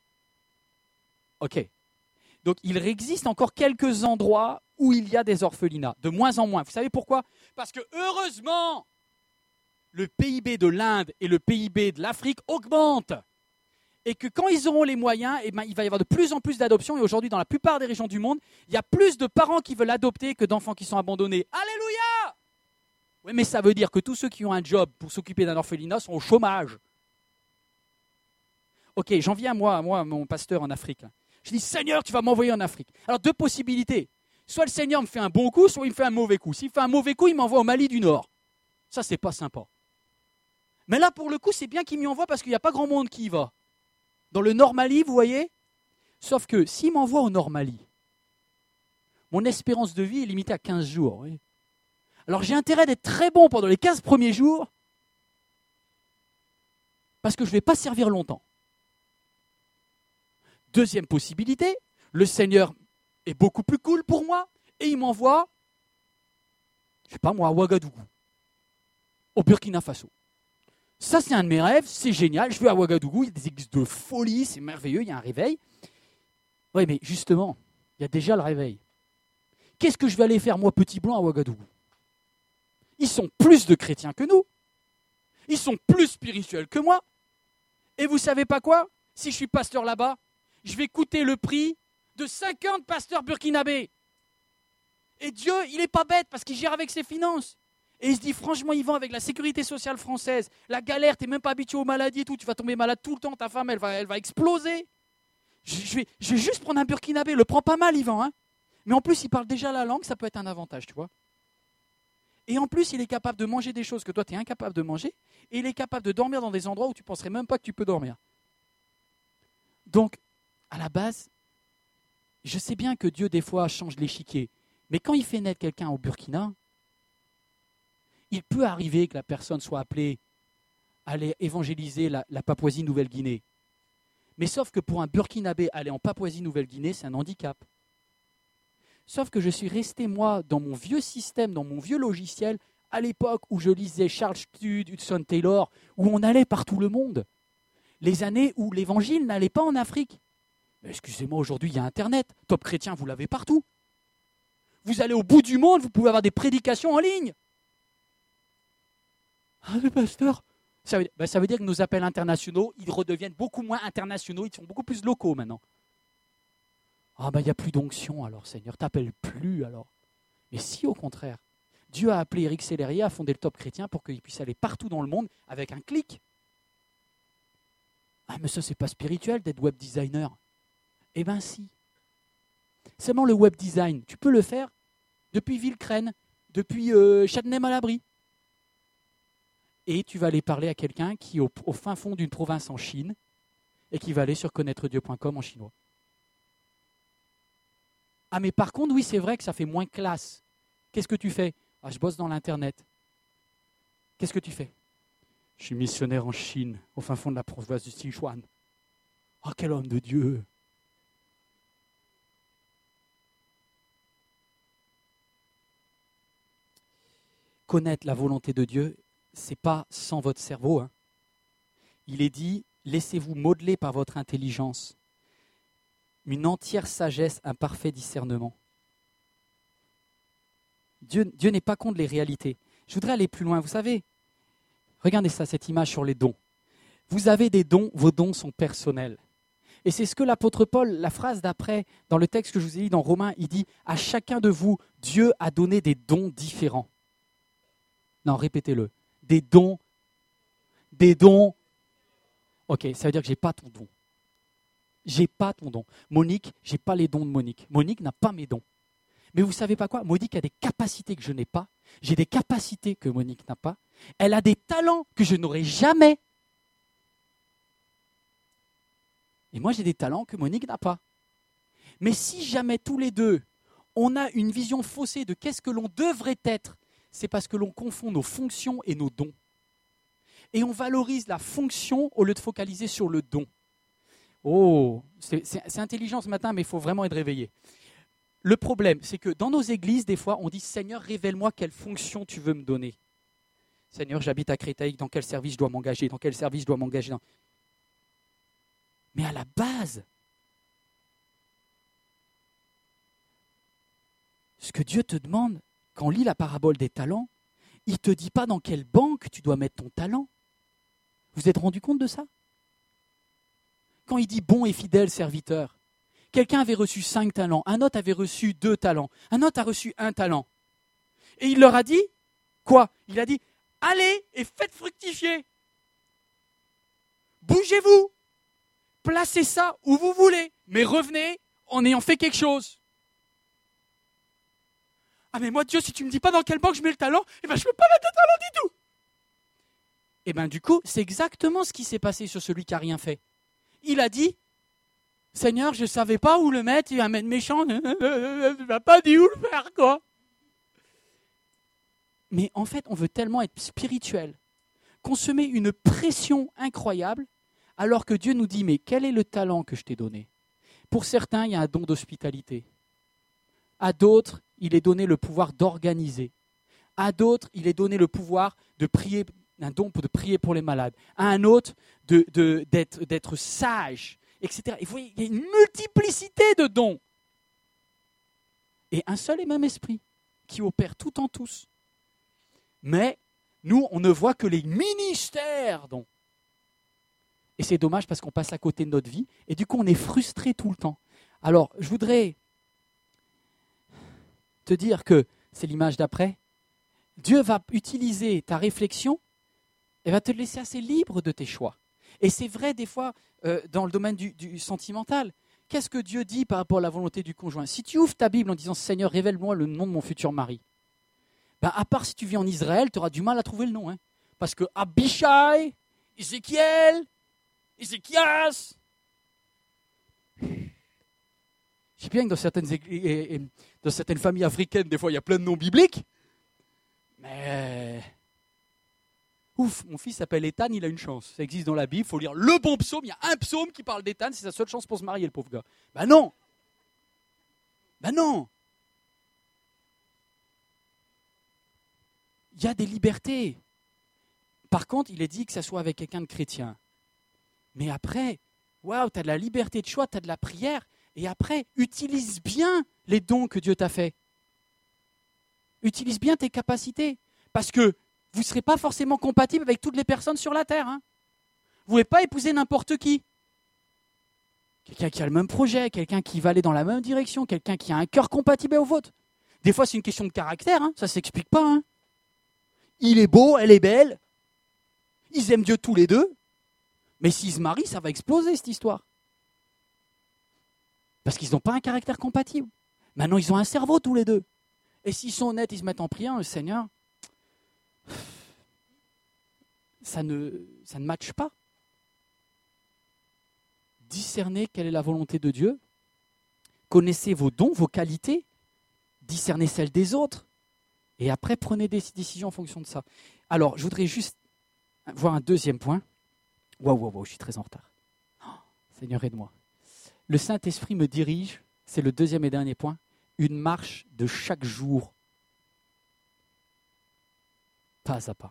Ok. Donc il existe encore quelques endroits où il y a des orphelinats, de moins en moins. Vous savez pourquoi? Parce que heureusement, le P I B de l'Inde et le P I B de l'Afrique augmentent. Et que quand ils auront les moyens, eh ben, il va y avoir de plus en plus d'adoptions. Et aujourd'hui, dans la plupart des régions du monde, il y a plus de parents qui veulent adopter que d'enfants qui sont abandonnés. Alléluia! Oui, mais ça veut dire que tous ceux qui ont un job pour s'occuper d'un orphelinat sont au chômage. Ok, j'en viens moi, moi, mon pasteur en Afrique. Je dis, Seigneur, tu vas m'envoyer en Afrique. Alors, deux possibilités. Soit le Seigneur me fait un bon coup, soit il me fait un mauvais coup. S'il fait un mauvais coup, il m'envoie au Mali du Nord. Ça, c'est pas sympa. Mais là, pour le coup, c'est bien qu'il m'y envoie parce qu'il n'y a pas grand monde qui y va. Dans le Nord Mali, vous voyez? Sauf que s'il m'envoie au Nord Mali, mon espérance de vie est limitée à quinze jours. Oui. Alors j'ai intérêt d'être très bon pendant les quinze premiers jours parce que je ne vais pas servir longtemps. Deuxième possibilité, le Seigneur est beaucoup plus cool pour moi et il m'envoie, je ne sais pas moi, à Ouagadougou, au Burkina Faso. Ça, c'est un de mes rêves, c'est génial. Je vais à Ouagadougou, il y a des églises de folie, c'est merveilleux, il y a un réveil. Oui, mais justement, il y a déjà le réveil. Qu'est-ce que je vais aller faire, moi, petit blanc, à Ouagadougou? Ils sont plus de chrétiens que nous. Ils sont plus spirituels que moi. Et vous savez pas quoi? Si je suis pasteur là-bas, je vais coûter le prix de cinquante pasteurs burkinabés. Et Dieu, il n'est pas bête parce qu'il gère avec ses finances. Et il se dit, franchement, Yvan, avec la sécurité sociale française, la galère, tu n'es même pas habitué aux maladies et tout, tu vas tomber malade tout le temps, ta femme, elle va, elle va exploser. Je, je, vais, je vais juste prendre un burkinabé, le prends pas mal, Yvan. Hein, mais en plus, il parle déjà la langue, ça peut être un avantage, tu vois. Et en plus, il est capable de manger des choses que toi, tu es incapable de manger. Et il est capable de dormir dans des endroits où tu ne penserais même pas que tu peux dormir. Donc, à la base, je sais bien que Dieu, des fois, change l'échiquier. Mais quand il fait naître quelqu'un au Burkina, il peut arriver que la personne soit appelée à aller évangéliser la, la Papouasie-Nouvelle-Guinée. Mais sauf que pour un Burkinabé, aller en Papouasie-Nouvelle-Guinée, c'est un handicap. Sauf que je suis resté, moi, dans mon vieux système, dans mon vieux logiciel, à l'époque où je lisais Charles Studd, Hudson Taylor, où on allait par tout le monde. Les années où l'évangile n'allait pas en Afrique. Mais excusez-moi, aujourd'hui, il y a Internet. Top Chrétien, vous l'avez partout. Vous allez au bout du monde, vous pouvez avoir des prédications en ligne. Ah, le pasteur, ça veut, ben, ça veut dire que nos appels internationaux, ils redeviennent beaucoup moins internationaux, ils sont beaucoup plus locaux maintenant. Ah ben il n'y a plus d'onction alors, Seigneur, t'appelles plus alors. Mais si au contraire, Dieu a appelé Éric Sellerier à fonder le Top Chrétien pour qu'il puisse aller partout dans le monde avec un clic. Ah mais ça c'est pas spirituel d'être web designer. Eh ben si. Seulement le web design, tu peux le faire depuis Villecrène, depuis euh, Châtenay-Malabry. Et tu vas aller parler à quelqu'un qui est au, au fin fond d'une province en Chine et qui va aller sur connaître dieu point com en chinois. Ah mais par contre, oui, c'est vrai que ça fait moins classe. Qu'est-ce que tu fais? Ah, je bosse dans l'Internet. Qu'est-ce que tu fais? Je suis missionnaire en Chine, au fin fond de la province du Sichuan. Oh, quel homme de Dieu! Connaître la volonté de Dieu, ce n'est pas sans votre cerveau. Hein. Il est dit, laissez-vous modeler par votre intelligence, une entière sagesse, un parfait discernement. Dieu, Dieu n'est pas contre les réalités. Je voudrais aller plus loin. Vous savez, regardez ça, cette image sur les dons. Vous avez des dons, vos dons sont personnels. Et c'est ce que l'apôtre Paul, la phrase d'après, dans le texte que je vous ai lu dans Romains, il dit « À chacun de vous, Dieu a donné des dons différents. » Non, répétez-le. Des dons, des dons. Ok, ça veut dire que je n'ai pas ton don. Je n'ai pas ton don. Monique, je n'ai pas les dons de Monique. Monique n'a pas mes dons. Mais vous ne savez pas quoi? Monique a des capacités que je n'ai pas. J'ai des capacités que Monique n'a pas. Elle a des talents que je n'aurai jamais. Et moi, j'ai des talents que Monique n'a pas. Mais si jamais tous les deux, on a une vision faussée de qu'est-ce que l'on devrait être, c'est parce que l'on confond nos fonctions et nos dons. Et on valorise la fonction au lieu de focaliser sur le don. Oh, c'est, c'est, c'est intelligent ce matin, mais il faut vraiment être réveillé. Le problème, c'est que dans nos églises, des fois, on dit « Seigneur, révèle-moi quelle fonction tu veux me donner. » Seigneur, j'habite à Créteil, dans quel service je dois m'engager, dans quel service je dois m'engager. Dans... Mais à la base, ce que Dieu te demande, quand on lit la parabole des talents, il ne te dit pas dans quelle banque tu dois mettre ton talent. Vous vous êtes rendu compte de ça? Quand il dit bon et fidèle serviteur, quelqu'un avait reçu cinq talents, un autre avait reçu deux talents, un autre a reçu un talent. Et il leur a dit, quoi? Il a dit, allez et faites fructifier. Bougez-vous. Placez ça où vous voulez, mais revenez en ayant fait quelque chose. Ah mais moi Dieu, si tu ne me dis pas dans quelle banque je mets le talent, eh ben je ne peux pas mettre de talent du tout. Et bien du coup, c'est exactement ce qui s'est passé sur celui qui n'a rien fait. Il a dit, Seigneur, je ne savais pas où le mettre, il va mettre méchant, il ne m'a pas dit où le faire, quoi. Mais en fait, on veut tellement être spirituel qu'on se met une pression incroyable alors que Dieu nous dit, mais quel est le talent que je t'ai donné? Pour certains, il y a un don d'hospitalité. À d'autres, il est donné le pouvoir d'organiser. À d'autres, il est donné le pouvoir de prier, un don de prier pour les malades. À un autre, de, de, d'être, d'être sage, et cetera. Et vous voyez, il y a une multiplicité de dons. Et un seul et même esprit qui opère tout en tous. Mais nous, on ne voit que les ministères dons. Et c'est dommage parce qu'on passe à côté de notre vie. Et du coup, on est frustré tout le temps. Alors, je voudrais te dire que, c'est l'image d'après, Dieu va utiliser ta réflexion et va te laisser assez libre de tes choix. Et c'est vrai des fois euh, dans le domaine du, du sentimental. Qu'est-ce que Dieu dit par rapport à la volonté du conjoint? Si tu ouvres ta Bible en disant « Seigneur, révèle-moi le nom de mon futur mari », ben, à part si tu vis en Israël, tu auras du mal à trouver le nom. Hein. Parce que Abishai, Ézéchiel, Ézéchias. Je sais bien que dans certaines, églises, dans certaines familles africaines, des fois, il y a plein de noms bibliques. Mais, ouf, mon fils s'appelle Ethan, il a une chance. Ça existe dans la Bible, il faut lire le bon psaume. Il y a un psaume qui parle d'Ethan, c'est sa seule chance pour se marier, le pauvre gars. Ben non. Ben non. Il y a des libertés. Par contre, il est dit que ça soit avec quelqu'un de chrétien. Mais après, waouh, tu as de la liberté de choix, tu as de la prière. Et après, utilise bien les dons que Dieu t'a faits. Utilise bien tes capacités. Parce que vous ne serez pas forcément compatible avec toutes les personnes sur la terre. Hein. Vous ne pouvez pas épouser n'importe qui. Quelqu'un qui a le même projet, quelqu'un qui va aller dans la même direction, quelqu'un qui a un cœur compatible au vôtre. Des fois, c'est une question de caractère, hein. Ça ne s'explique pas. Hein. Il est beau, elle est belle. Ils aiment Dieu tous les deux. Mais s'ils se marient, ça va exploser cette histoire. Parce qu'ils n'ont pas un caractère compatible. Maintenant, ils ont un cerveau tous les deux. Et s'ils sont honnêtes, ils se mettent en prière, le Seigneur, ça ne, ça ne matche pas. Discernez quelle est la volonté de Dieu. Connaissez vos dons, vos qualités. Discernez celles des autres. Et après, prenez des décisions en fonction de ça. Alors, je voudrais juste voir un deuxième point. Waouh, waouh, waouh, je suis très en retard. Oh, Seigneur, aide-moi. Le Saint-Esprit me dirige, c'est le deuxième et dernier point, une marche de chaque jour, pas à pas.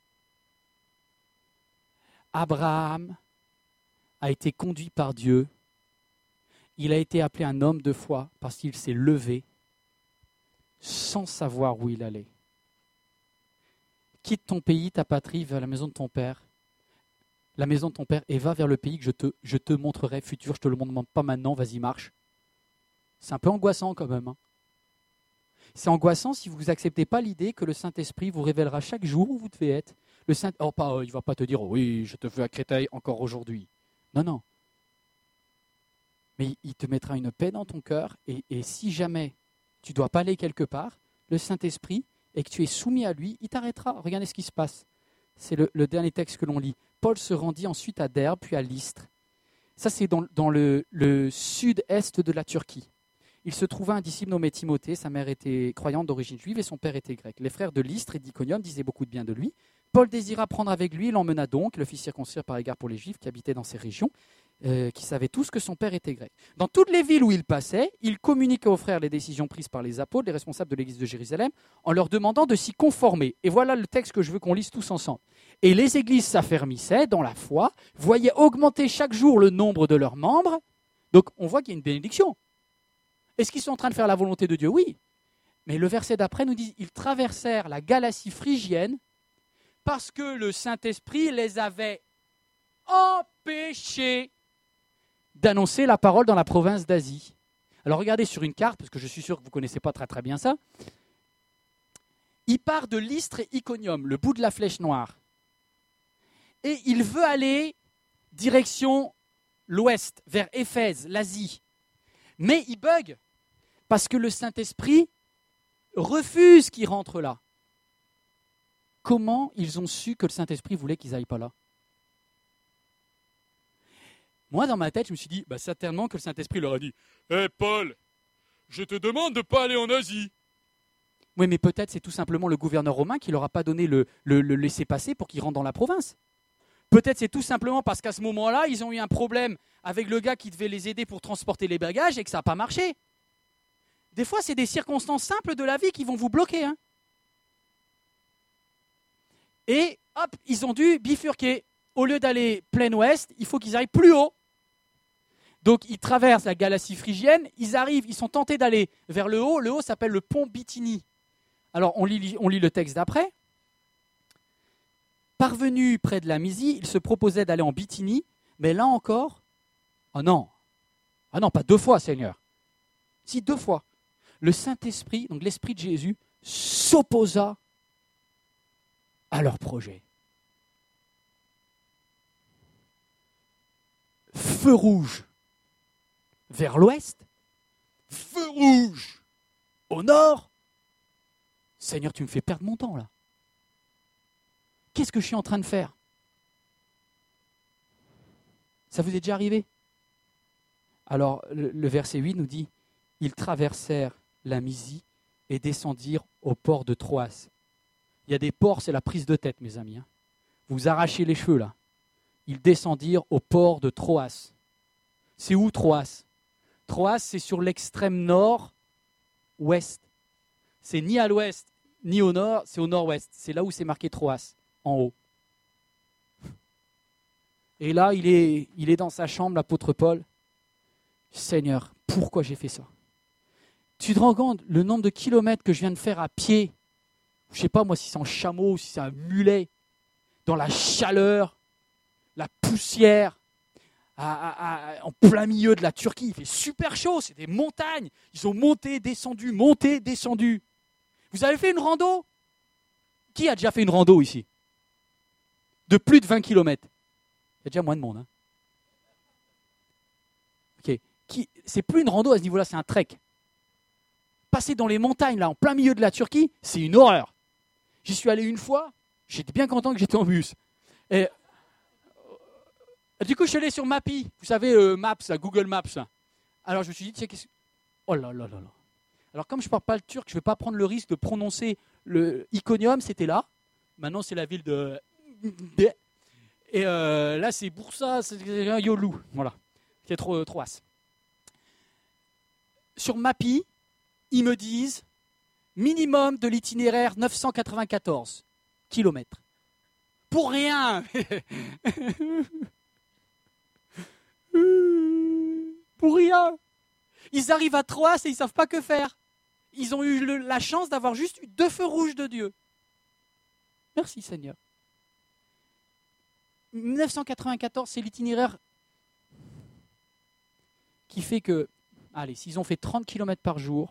Abraham a été conduit par Dieu. Il a été appelé un homme de foi parce qu'il s'est levé sans savoir où il allait. Quitte ton pays, ta patrie, vers la maison de ton père, la maison de ton père, et va vers le pays que je te, je te montrerai futur. Je ne te le montre pas maintenant, vas-y, marche. C'est un peu angoissant quand même. Hein. C'est angoissant si vous n'acceptez pas l'idée que le Saint-Esprit vous révélera chaque jour où vous devez être. Le Saint, oh, pas, il ne va pas te dire oh, « oui, je te veux à Créteil encore aujourd'hui ». Non, non. Mais il te mettra une paix dans ton cœur et, et si jamais tu ne dois pas aller quelque part, le Saint-Esprit, et que tu es soumis à lui, il t'arrêtera. Regardez ce qui se passe. C'est le, le dernier texte que l'on lit. Paul se rendit ensuite à Derbe, puis à Lystre. Ça, c'est dans, dans le, le sud-est de la Turquie. Il se trouva un disciple nommé Timothée. Sa mère était croyante d'origine juive et son père était grec. Les frères de Lystre et d'Iconium disaient beaucoup de bien de lui. Paul désira prendre avec lui, il l'emmena donc, le fit circoncire par égard pour les Juifs qui habitaient dans ces régions. euh, qui savaient tous que son père était grec. Dans toutes les villes où il passait, il communiquait aux frères les décisions prises par les apôtres, les responsables de l'église de Jérusalem, en leur demandant de s'y conformer. Et voilà le texte que je veux qu'on lise tous ensemble. Et les églises s'affermissaient dans la foi, voyaient augmenter chaque jour le nombre de leurs membres. Donc on voit qu'il y a une bénédiction. Est-ce qu'ils sont en train de faire la volonté de Dieu? Oui. Mais le verset d'après nous dit, ils traversèrent la Galatie phrygienne parce que le Saint-Esprit les avait empêchés d'annoncer la parole dans la province d'Asie. Alors regardez sur une carte, parce que je suis sûr que vous ne connaissez pas très très bien ça. Il part de Lystre et Iconium, le bout de la flèche noire. Et il veut aller direction l'ouest, vers Éphèse, l'Asie. Mais il bug, parce que le Saint-Esprit refuse qu'ils rentrent là. Comment ils ont su que le Saint-Esprit voulait qu'ils n'aillent pas là? Moi, dans ma tête, je me suis dit, bah, certainement que le Saint-Esprit leur a dit « Hé, hey, Paul, je te demande de ne pas aller en Asie. » Oui, mais peut-être c'est tout simplement le gouverneur romain qui ne leur a pas donné le, le, le laisser-passer pour qu'ils rentrent dans la province. Peut-être c'est tout simplement parce qu'à ce moment-là, ils ont eu un problème avec le gars qui devait les aider pour transporter les bagages et que ça n'a pas marché. Des fois, c'est des circonstances simples de la vie qui vont vous bloquer. Hein. Et hop, ils ont dû bifurquer. Au lieu d'aller plein ouest, il faut qu'ils aillent plus haut. Donc, ils traversent la Galatie phrygienne, ils arrivent, ils sont tentés d'aller vers le haut. Le haut s'appelle le pont Bithynie. Alors, on lit, on lit le texte d'après. Parvenus près de la Mysie, ils se proposaient d'aller en Bithynie, mais là encore, oh non, ah non, pas deux fois, Seigneur. Si, deux fois. Le Saint-Esprit, donc l'Esprit de Jésus, s'opposa à leur projet. Feu rouge vers l'ouest, feu rouge au nord. Seigneur, tu me fais perdre mon temps là. Qu'est-ce que je suis en train de faire? Ça vous est déjà arrivé? Alors, le, le verset huit nous dit, ils traversèrent la Mysie et descendirent au port de Troas. Il y a des ports, c'est la prise de tête, mes amis. Hein. Vous arrachez les cheveux là. Ils descendirent au port de Troas. C'est où Troas? Troas, c'est sur l'extrême nord-ouest. C'est ni à l'ouest, ni au nord, c'est au nord-ouest. C'est là où c'est marqué Troas, en haut. Et là, il est, il est dans sa chambre, l'apôtre Paul. Seigneur, pourquoi j'ai fait ça? Tu te rends compte le nombre de kilomètres que je viens de faire à pied? Je ne sais pas moi si c'est en chameau ou si c'est un mulet, dans la chaleur, la poussière, à, à, à, en plein milieu de la Turquie. Il fait super chaud, c'est des montagnes. Ils ont monté, descendu, monté, descendu. Vous avez fait une rando? Qui a déjà fait une rando ici? De plus de vingt kilomètres. Il y a déjà moins de monde. Hein. Ok. Qui, c'est plus une rando à ce niveau-là, c'est un trek. Passer dans les montagnes, là, en plein milieu de la Turquie, c'est une horreur. J'y suis allé une fois, j'étais bien content que j'étais en bus. Et, du coup, je suis allé sur Mappy, vous savez, euh, Maps, là, Google Maps. Là. Alors, je me suis dit, tiens, qu'est-ce que... Oh là là là là. Alors, comme je ne parle pas le turc, je ne vais pas prendre le risque de prononcer le Iconium, c'était là. Maintenant, c'est la ville de... Et euh, là, c'est Bursa, c'est Yolu. Voilà, c'est trop, trop as. Sur Mappy, ils me disent minimum de l'itinéraire neuf cent quatre-vingt-quatorze kilomètres. Pour rien. Pour rien. Ils arrivent à Troas et ils ne savent pas que faire. Ils ont eu le, la chance d'avoir juste eu deux feux rouges de Dieu. Merci Seigneur. neuf cent quatre-vingt-quatorze, c'est l'itinéraire qui fait que, allez, s'ils ont fait trente kilomètres par jour,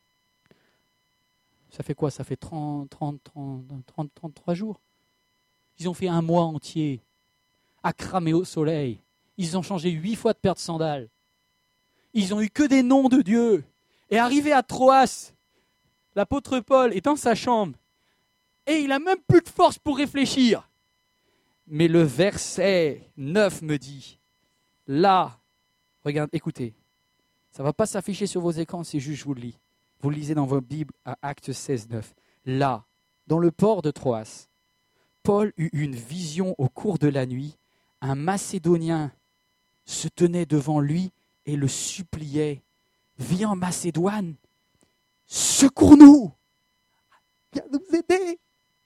ça fait quoi? Ça fait trente, trente, trente, trente, trente-trois jours. Ils ont fait un mois entier à cramer au soleil. Ils ont changé huit fois de paire de sandales. Ils ont eu que des noms de Dieu. Et arrivé à Troas, l'apôtre Paul est dans sa chambre et il n'a même plus de force pour réfléchir. Mais le verset neuf me dit, là, regarde, écoutez, ça ne va pas s'afficher sur vos écrans, c'est juste je vous le lis. Vous le lisez dans votre Bible à Actes seize, neuf. Là, dans le port de Troas, Paul eut une vision au cours de la nuit. Un Macédonien se tenaient devant lui et le suppliaient. Viens en Macédoine, secours-nous, viens nous aider.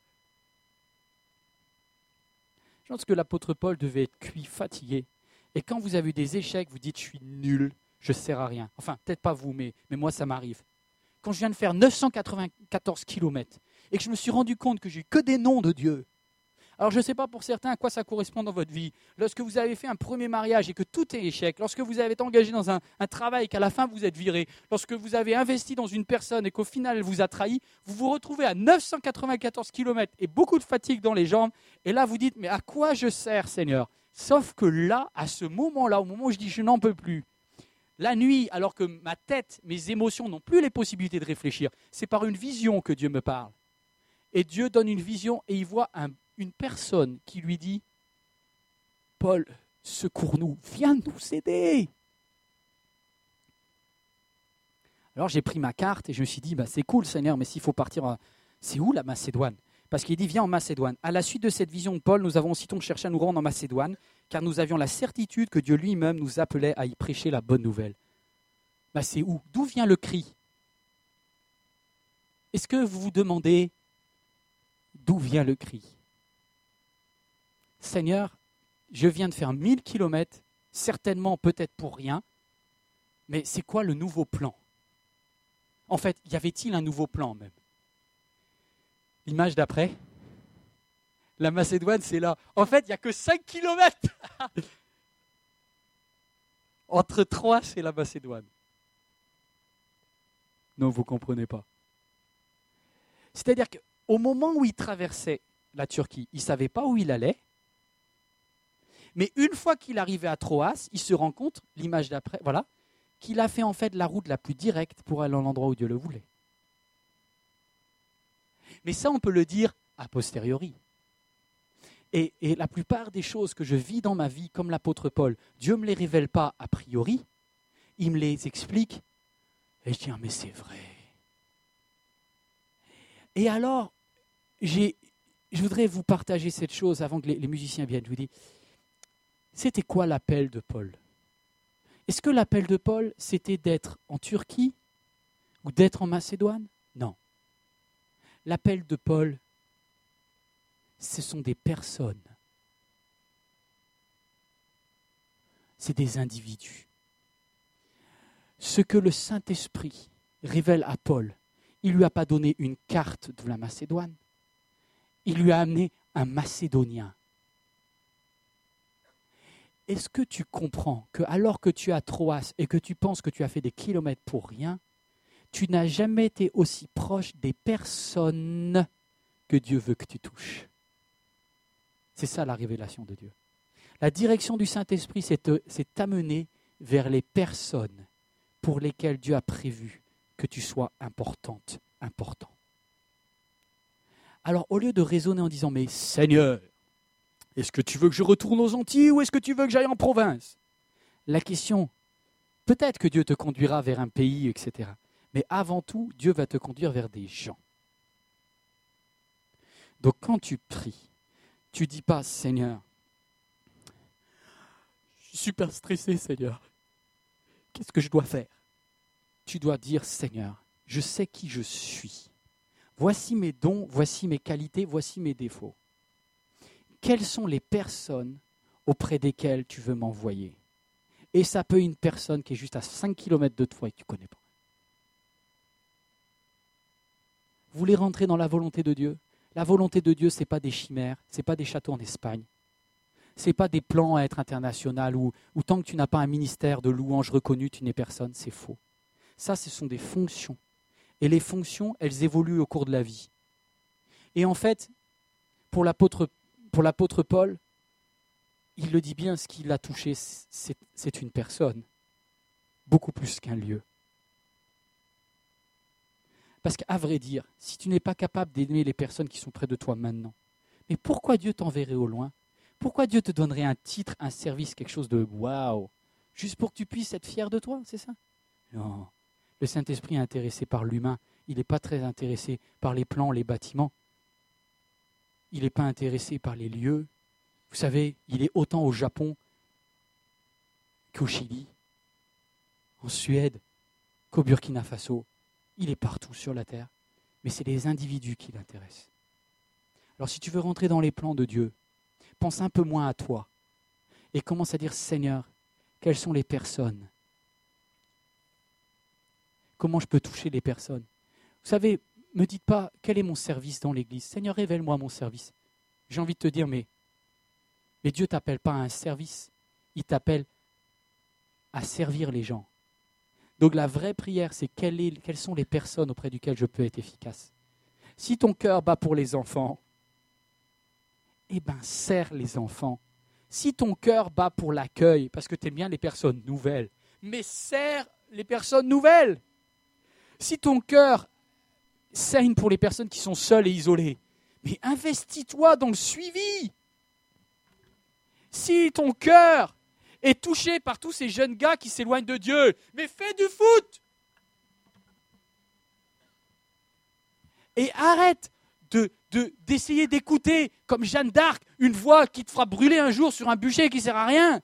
Je pense que l'apôtre Paul devait être cuit, fatigué. Et quand vous avez eu des échecs, vous dites, je suis nul, je ne sers à rien. Enfin, peut-être pas vous, mais, mais moi, ça m'arrive. Quand je viens de faire neuf cent quatre-vingt-quatorze kilomètres et que je me suis rendu compte que j'ai eu que des noms de Dieu. Alors, je ne sais pas pour certains à quoi ça correspond dans votre vie. Lorsque vous avez fait un premier mariage et que tout est échec, lorsque vous avez été engagé dans un, un travail et qu'à la fin vous êtes viré, lorsque vous avez investi dans une personne et qu'au final elle vous a trahi, vous vous retrouvez à neuf cent quatre-vingt-quatorze kilomètres et beaucoup de fatigue dans les jambes. Et là, vous dites, mais à quoi je sers, Seigneur ? Sauf que là, à ce moment-là, au moment où je dis je n'en peux plus, la nuit, alors que ma tête, mes émotions n'ont plus les possibilités de réfléchir, c'est par une vision que Dieu me parle. Et Dieu donne une vision et il voit un une personne qui lui dit « Paul, secours-nous, viens nous aider !» Alors j'ai pris ma carte et je me suis dit bah, « C'est cool Seigneur, mais s'il faut partir, à... c'est où la Macédoine ?» Parce qu'il dit « Viens en Macédoine ». À la suite de cette vision de Paul, nous avons aussitôt cherché à nous rendre en Macédoine, car nous avions la certitude que Dieu lui-même nous appelait à y prêcher la bonne nouvelle. Bah, c'est où ? D'où vient le cri ? Est-ce que vous vous demandez d'où vient le cri ? Seigneur, je viens de faire mille kilomètres, certainement peut-être pour rien, mais c'est quoi le nouveau plan ? En fait, y avait-il un nouveau plan même ? L'image d'après, la Macédoine, c'est là. En fait, il n'y a que cinq kilomètres. Entre trois, c'est la Macédoine. Non, vous ne comprenez pas. C'est-à-dire qu'au moment où il traversait la Turquie, il ne savait pas où il allait. Mais une fois qu'il arrivait à Troas, il se rend compte, l'image d'après, voilà, qu'il a fait en fait la route la plus directe pour aller à l'endroit où Dieu le voulait. Mais ça, on peut le dire a posteriori. Et, et la plupart des choses que je vis dans ma vie, comme l'apôtre Paul, Dieu ne me les révèle pas a priori, il me les explique, et je dis, ah, mais c'est vrai. Et alors, j'ai, je voudrais vous partager cette chose avant que les, les musiciens viennent. Je vous dis, c'était quoi l'appel de Paul ? Est-ce que l'appel de Paul, c'était d'être en Turquie ou d'être en Macédoine ? Non. L'appel de Paul, ce sont des personnes. C'est des individus. Ce que le Saint-Esprit révèle à Paul, il ne lui a pas donné une carte de la Macédoine. Il lui a amené un Macédonien. Est-ce que tu comprends que alors que tu es à Troas et que tu penses que tu as fait des kilomètres pour rien, tu n'as jamais été aussi proche des personnes que Dieu veut que tu touches ? C'est ça la révélation de Dieu. La direction du Saint-Esprit, c'est, te, c'est t'amener vers les personnes pour lesquelles Dieu a prévu que tu sois importante, important. Alors au lieu de raisonner en disant « Mais Seigneur, est-ce que tu veux que je retourne aux Antilles ou est-ce que tu veux que j'aille en province ?» La question, peut-être que Dieu te conduira vers un pays, et cetera. Mais avant tout, Dieu va te conduire vers des gens. Donc quand tu pries, tu ne dis pas « Seigneur, je suis super stressé, Seigneur. Qu'est-ce que je dois faire ?» Tu dois dire « Seigneur, je sais qui je suis. Voici mes dons, voici mes qualités, voici mes défauts. Quelles sont les personnes auprès desquelles tu veux m'envoyer ? Et ça peut être une personne qui est juste à cinq kilomètres de toi et que tu ne connais pas. Vous voulez rentrer dans la volonté de Dieu ? La volonté de Dieu, ce n'est pas des chimères, ce n'est pas des châteaux en Espagne. Ce n'est pas des plans à être international où, où tant que tu n'as pas un ministère de louange reconnu, tu n'es personne, c'est faux. Ça, ce sont des fonctions. Et les fonctions, elles évoluent au cours de la vie. Et en fait, pour l'apôtre, pour l'apôtre Paul, il le dit bien, ce qui l'a touché, c'est, c'est une personne, beaucoup plus qu'un lieu. Parce qu'à vrai dire, si tu n'es pas capable d'aimer les personnes qui sont près de toi maintenant, mais pourquoi Dieu t'enverrait au loin ? Pourquoi Dieu te donnerait un titre, un service, quelque chose de waouh ? Juste pour que tu puisses être fier de toi, c'est ça ? Non. Le Saint-Esprit est intéressé par l'humain. Il n'est pas très intéressé par les plans, les bâtiments. Il n'est pas intéressé par les lieux. Vous savez, il est autant au Japon qu'au Chili, en Suède, qu'au Burkina Faso. Il est partout sur la terre, mais c'est les individus qui l'intéressent. Alors si tu veux rentrer dans les plans de Dieu, pense un peu moins à toi et commence à dire, Seigneur, quelles sont les personnes? Comment je peux toucher les personnes? Vous savez, ne me dites pas, quel est mon service dans l'église? Seigneur, révèle-moi mon service. J'ai envie de te dire, mais, mais Dieu ne t'appelle pas à un service, il t'appelle à servir les gens. Donc la vraie prière, c'est quelle est, quelles sont les personnes auprès duquel je peux être efficace. Si ton cœur bat pour les enfants, eh bien, sers les enfants. Si ton cœur bat pour l'accueil, parce que tu aimes bien les personnes nouvelles, mais sers les personnes nouvelles. Si ton cœur saigne pour les personnes qui sont seules et isolées, mais investis-toi dans le suivi. Si ton cœur est touché par tous ces jeunes gars qui s'éloignent de Dieu, mais fais du foot. Et arrête de, de, d'essayer d'écouter, comme Jeanne d'Arc, une voix qui te fera brûler un jour sur un bûcher qui ne sert à rien.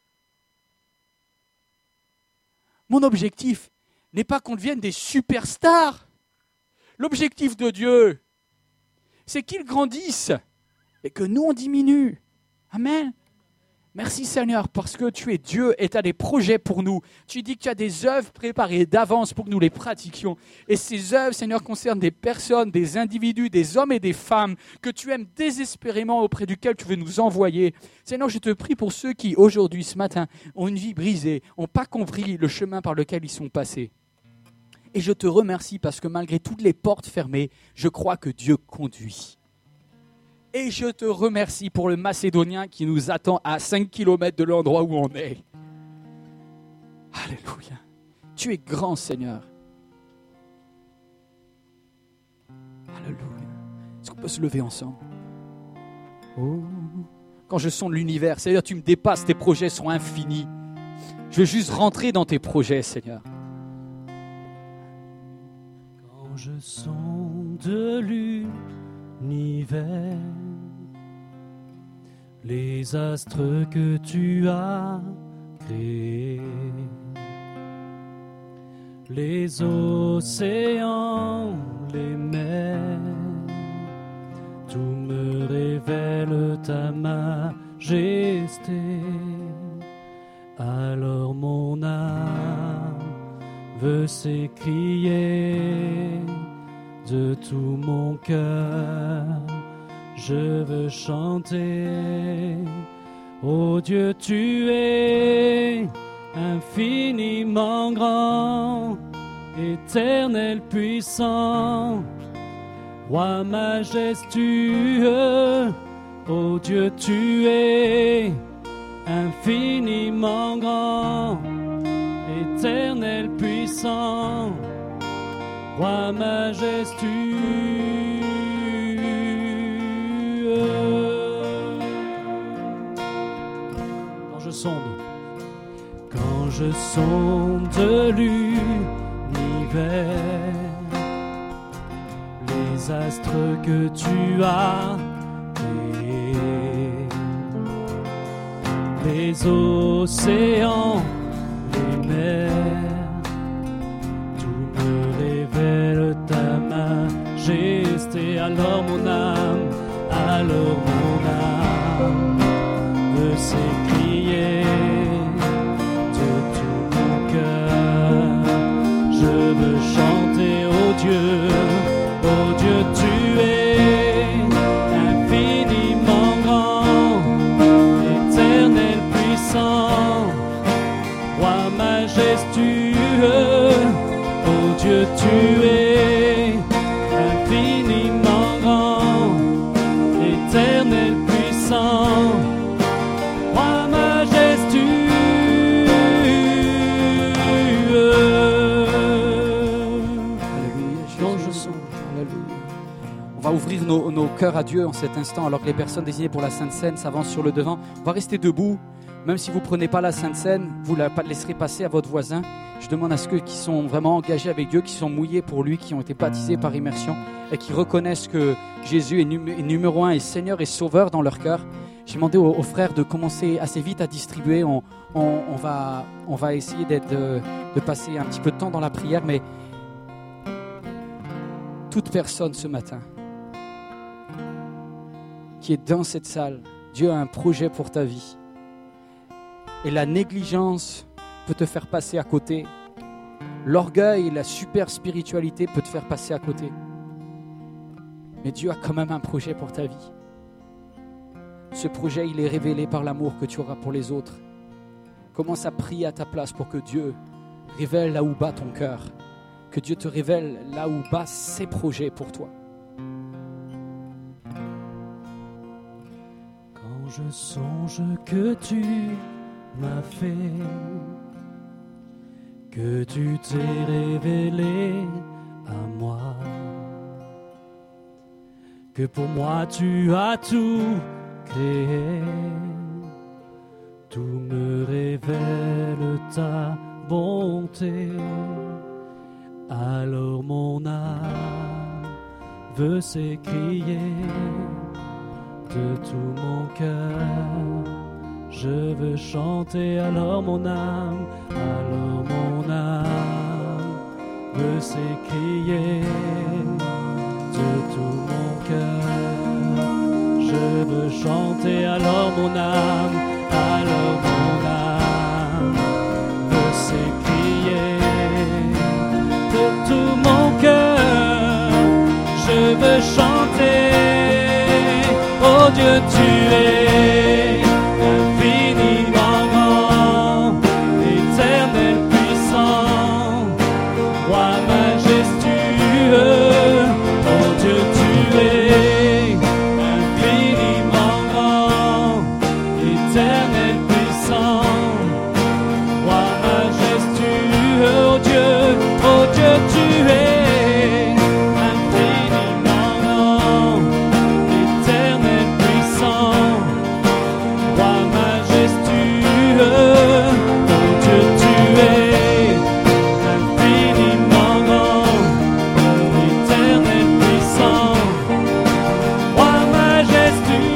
Mon objectif n'est pas qu'on devienne des superstars. L'objectif de Dieu, c'est qu'il grandisse et que nous, on diminue. Amen. Merci Seigneur, parce que tu es Dieu et tu as des projets pour nous. Tu dis que tu as des œuvres préparées d'avance pour que nous les pratiquions. Et ces œuvres, Seigneur, concernent des personnes, des individus, des hommes et des femmes que tu aimes désespérément, auprès duquel tu veux nous envoyer. Seigneur, je te prie pour ceux qui, aujourd'hui, ce matin, ont une vie brisée, n'ont pas compris le chemin par lequel ils sont passés. Et je te remercie parce que malgré toutes les portes fermées, je crois que Dieu conduit. Et je te remercie pour le Macédonien qui nous attend à cinq kilomètres de l'endroit où on est. Alléluia. Tu es grand, Seigneur. Alléluia. Est-ce qu'on peut se lever ensemble? Oh. Quand je sonde l'univers, Seigneur, tu me dépasses, tes projets sont infinis. Je veux juste rentrer dans tes projets, Seigneur. Quand je sonde l'univers, les astres que tu as créés, les océans, les mers, tout me révèle ta majesté. Alors mon âme veut s'écrier de tout mon cœur. Je veux chanter, ô Dieu, tu es infiniment grand, éternel puissant, roi majestueux. Ô Dieu, tu es infiniment grand, éternel puissant, roi majestueux. Quand je sonde, quand je sonde l'univers, les astres que tu as créés, les océans, les mers, tout me révèle ta majesté. Alors mon âme, alors mon âme veut s'écrier de tout mon cœur. Je veux chanter, ô Dieu, ô Dieu, tu es infiniment grand, éternel puissant, roi majestueux. Ô Dieu, tu es infiniment grand, éternel puissant, roi majestueux. Alléluia, Quand je songe, alléluia. On va ouvrir nos, nos cœurs à Dieu en cet instant, alors que les personnes désignées pour la Sainte Seine s'avancent sur le devant. On va rester debout. Même si vous ne prenez pas la Sainte Seine, vous la laisserez passer à votre voisin. Je demande à ceux qui sont vraiment engagés avec Dieu, qui sont mouillés pour lui, qui ont été baptisés par immersion et qui reconnaissent que Jésus est, numé- est numéro un et Seigneur et Sauveur dans leur cœur. J'ai demandé aux, aux frères de commencer assez vite à distribuer. On, on, on, va, on va essayer d'être, de, de passer un petit peu de temps dans la prière, mais toute personne ce matin qui est dans cette salle, Dieu a un projet pour ta vie. Et la négligence peut te faire passer à côté. L'orgueil et la super spiritualité peut te faire passer à côté. Mais Dieu a quand même un projet pour ta vie. Ce projet, il est révélé par l'amour que tu auras pour les autres. Commence à prier à ta place pour que Dieu révèle là où bat ton cœur. Que Dieu te révèle là où bat ses projets pour toi. Quand je songe que tu m'as fait, que tu t'es révélé à moi, que pour moi tu as tout créé, tout me révèle ta bonté. Alors mon âme veut s'écrier de tout mon cœur. Je veux chanter, alors mon âme, alors mon âme veut s'écrier de tout mon cœur. Je veux chanter, alors mon âme, alors mon âme veut s'écrier de tout mon cœur. Je veux chanter, oh Dieu, tu es infiniment grand, éternel puissant, roi majestueux. Oh Dieu, tu es infiniment grand, éternel puissant, roi majestueux. Oh Dieu, oh Dieu, tu es infiniment grand, éternel puissant, roi majestueux. Oh Dieu, tu es infiniment grand, éternel puissant, roi majestueux.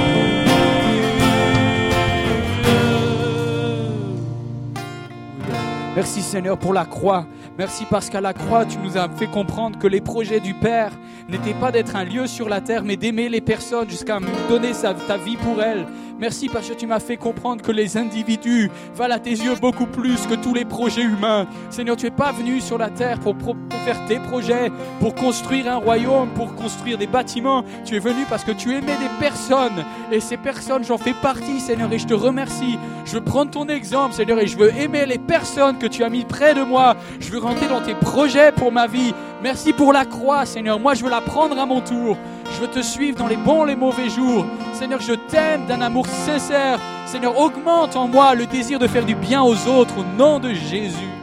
Merci Seigneur pour la croix. Merci parce qu'à la croix, tu nous as fait comprendre que les projets du Père n'étaient pas d'être un lieu sur la terre, mais d'aimer les personnes jusqu'à me donner sa, ta vie pour elles. Merci parce que tu m'as fait comprendre que les individus valent à tes yeux beaucoup plus que tous les projets humains. Seigneur, tu n'es pas venu sur la terre pour, pour, pour faire tes projets, pour construire un royaume, pour construire des bâtiments. Tu es venu parce que tu aimais des personnes. Et ces personnes, j'en fais partie, Seigneur, et je te remercie. Je veux prendre ton exemple, Seigneur, et je veux aimer les personnes que tu as mis près de moi. Je veux rentrer dans tes projets pour ma vie. Merci pour la croix, Seigneur. Moi, je veux la prendre à mon tour. Je veux te suivre dans les bons et les mauvais jours. Seigneur, je t'aime d'un amour sincère. Seigneur, augmente en moi le désir de faire du bien aux autres au nom de Jésus.